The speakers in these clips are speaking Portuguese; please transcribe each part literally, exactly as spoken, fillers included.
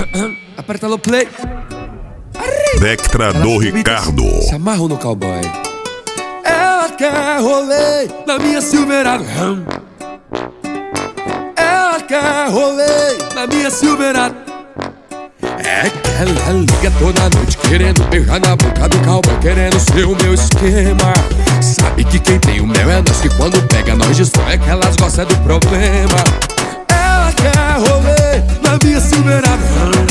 Aperta no play. Vectra do Ricardo. Se amarram no cowboy. Ela quer rolê na minha Silverado. Ela quer rolê na minha Silverado. É que ela liga toda noite querendo beijar na boca do cowboy, querendo ser o meu esquema. Sabe que quem tem o mel é nós, que quando pega nós destrói, é que elas gostam do problema. Ela quer rolê na minha Silverado.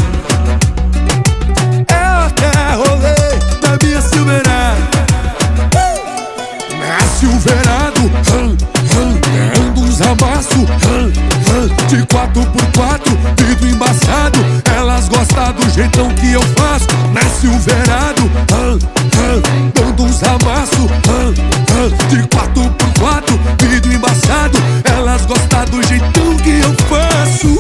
Ela quer rolê na minha Silverado. Na Silverado, dando uns amassos de quatro por quatro, vidro embaçado. Elas gostam do jeitão que eu faço. Na Silverado, dando uns amassos de quatro por quatro, vidro embaçado. Elas gostam do jeitão que eu faço.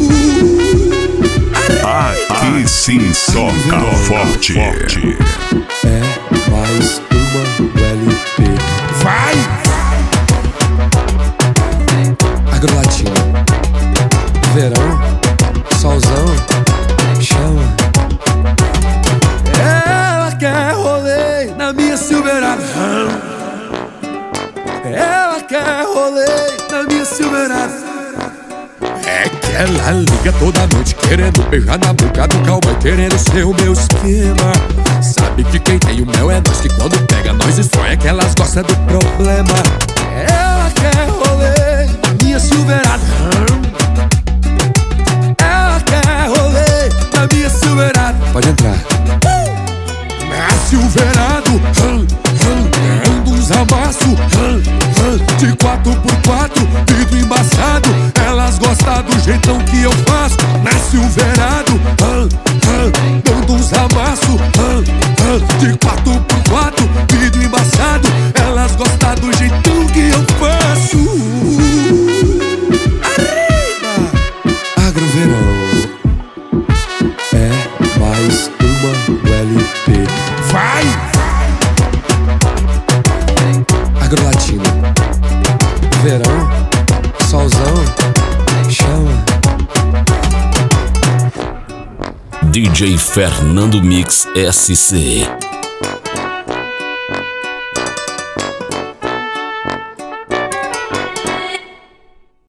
Aqui sim soca forte. É mais uma L P. Vai! Agrolatina. Verão, solzão, chama. Ela quer rolê na minha Silverado. Ela quer rolê na minha Silverado. É que ela liga toda noite querendo beijar na boca do cowboy, querendo ser o meu esquema. Sabe que quem tem o mel é nós, que quando pega nós destrói, é que elas gostam do problema. Ela quer rolê na minha Silverado. Ela quer rolê na minha Silverado. Pode entrar. Na Silverado, dando uns amassos de quatro por quatro, vidro embaçado. Elas gostam do jeitão que eu faço. Na Silverado, dando uns amassos de quatro por quatro, vidro embaçado. Elas gostam do jeitão que eu faço. Arriba! Agroverão. É mais uma L P. Vai! Agrolatina. Verão, solzão, chama. D J Fernando Mix S C.